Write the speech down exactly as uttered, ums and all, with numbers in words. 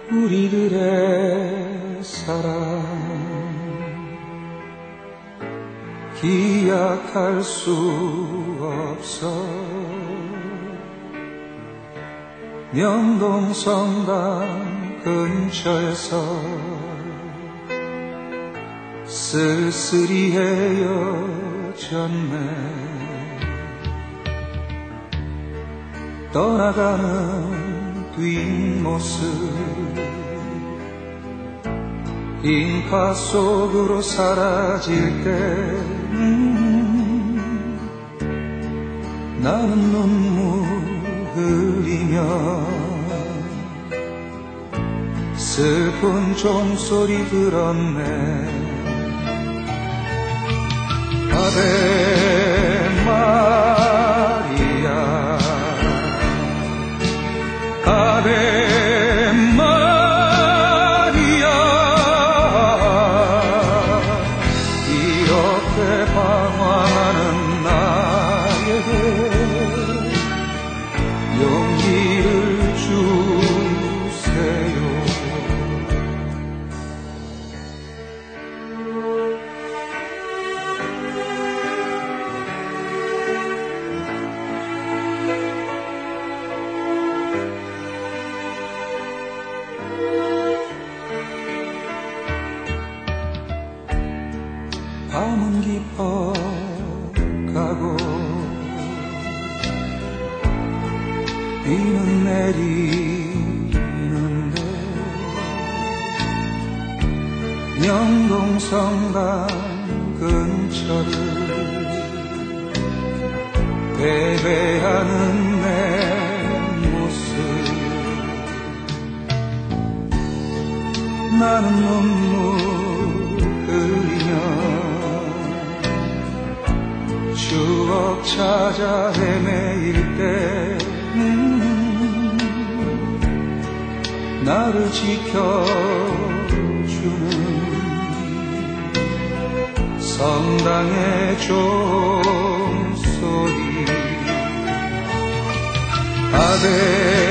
우리들의 사랑 기약할 수 없어. 명동성당 근처에서 쓸쓸히 헤어졌네. 떠나가는 뒷모습 인파 속으로 사라질 때 음, 나는 눈물 흘리며 슬픈 종소리 들었네. 아베 마리아 아베 마리아 이렇게 방황하는 나에게 용기를 주세요. 밤은 깊어가고 비는 내리는데 명동성당 근처를 배배하는 내 모습 나는 눈물 흘리며 추억 찾아 헤매일 때 음, 나를 지켜주는 성당의 종소리 아베